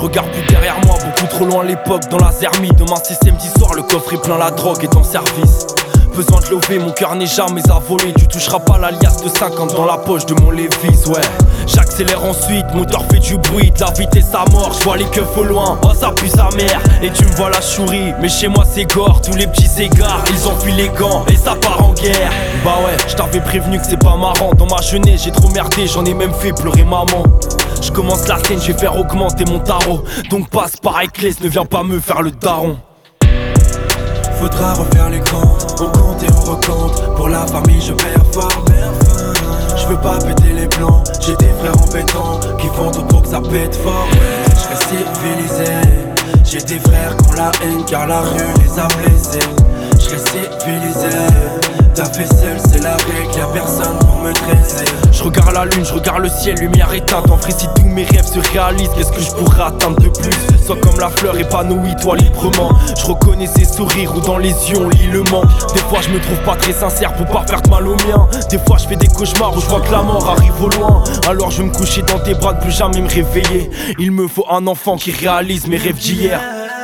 regarde plus derrière moi, beaucoup trop loin l'époque dans la zermie. Demain c'est samedi soir, le coffre est plein, la drogue est en service. Besoin de lever, mon cœur n'est jamais à voler. Tu toucheras pas l'alias de 50 dans la poche de mon Levi's, ouais. J'accélère ensuite, moteur fait du bruit, de la vitesse à mort, je vois les keufs au loin, oh ça pue sa mère. Et tu me vois la chourie, mais chez moi c'est gore. Tous les petits égards, ils enfuient les gants et ça part en guerre. Bah ouais, je t'avais prévenu que c'est pas marrant. Dans ma jeunesse j'ai trop merdé, j'en ai même fait pleurer maman. Je commence la scène, je vais faire augmenter mon tarot. Donc passe par Ecclès, ne viens pas me faire le daron. Faudra refaire les comptes, on compte et on recompte. Pour la famille je performe. Je veux pas péter les plombs, j'ai des frères en béton qui font tout pour que ça pète fort. Je serai civilisé, j'ai des frères qui ont la haine car la rue les a blessés. Je serai civilisé, ta vaisselle c'est la règle, y'a personne pour me dresser. Je regarde la lune, je regarde le ciel, lumière éteinte. En vrai si tous mes rêves se réalisent, qu'est-ce que je pourrais atteindre de plus? Sois comme la fleur épanouie, toi librement. Je reconnais ses sourires ou dans les yeux on lit le manque. Des fois je me trouve pas très sincère pour pas faire de mal au mien. Des fois je fais des cauchemars où je vois que la mort arrive au loin. Alors je vais me coucher dans tes bras, ne plus jamais me réveiller. Il me faut un enfant qui réalise mes rêves d'hier.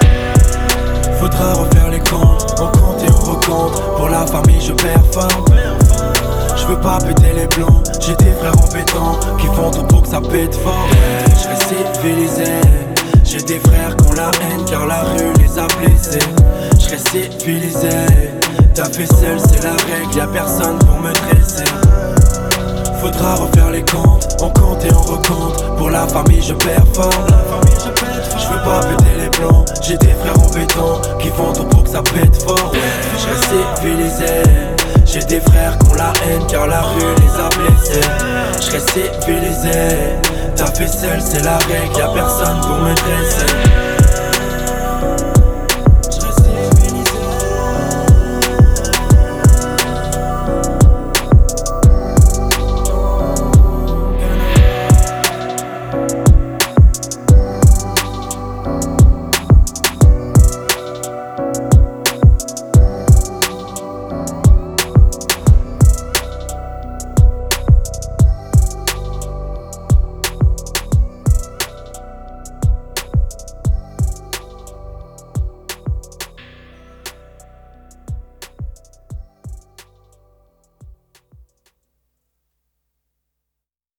Faudra refaire les comptes, on compte et on recompte. Pour la famille je performe. Je veux pas péter les plombs, j'ai des frères en béton qui font tout pour que ça pète fort. Je serai civilisé, j'ai des frères qui ont la haine car la rue les a blessés. Je serai civilisé, ta vaisselle c'est la règle, y'a personne pour me dresser. Faudra refaire les comptes, on compte et on recompte. Pour la famille je performe. Je veux pas péter les plombs, j'ai des frères en béton qui font tout pour que ça pète fort. Je serai civilisé, j'ai des frères qui ont la haine car la rue les a blessés. Je serai civilisé, ta vaisselle c'est la règle, y'a personne pour me dresser.